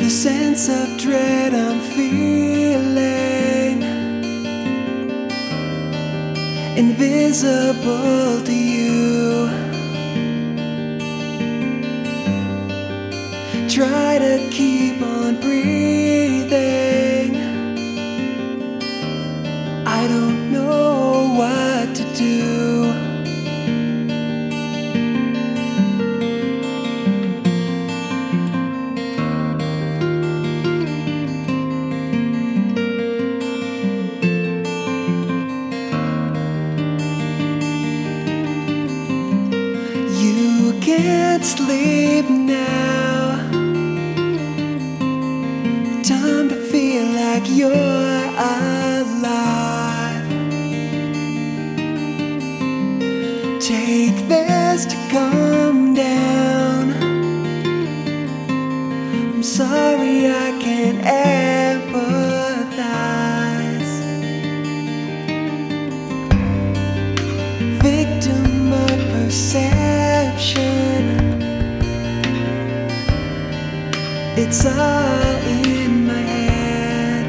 The sense of dread I'm feeling, invisible to you. Try to keep on breathing. I don't know what to do. You can't sleep now. Time to feel like you're alive. Take this to calm down. I'm sorry I can't empathize. Victim of perception. It's all in my head.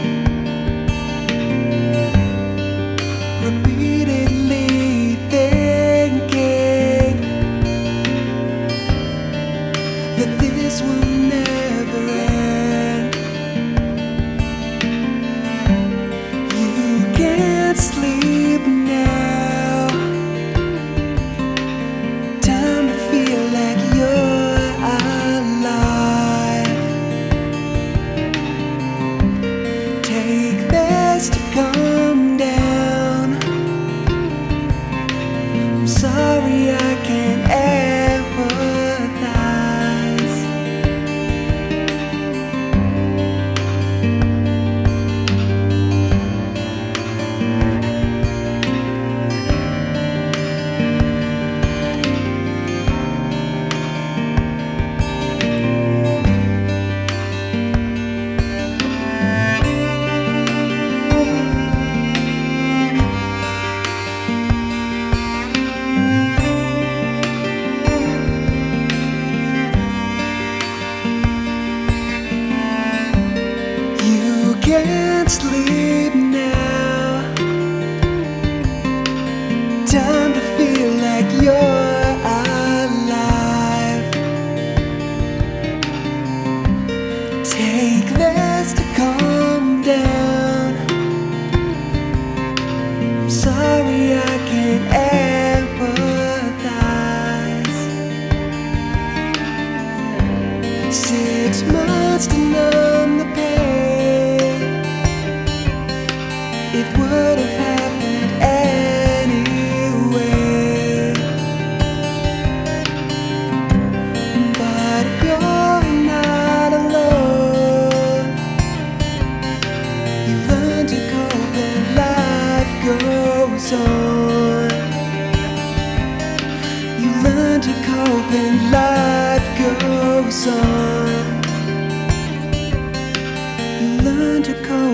Repeatedly thinking that this will never end. You can't sleep now. Time to feel like you're alive. Take this to calm down. I'm sorry I can't empathize. You can't sleep now. Time to feel like you're alive. Take this to calm down. I'm sorry I can't empathize. 6 months to numb the pain. It would have happened anyway. But you're not alone. You learn to cope and life goes on. You learn to cope and life goes on. You learn to cope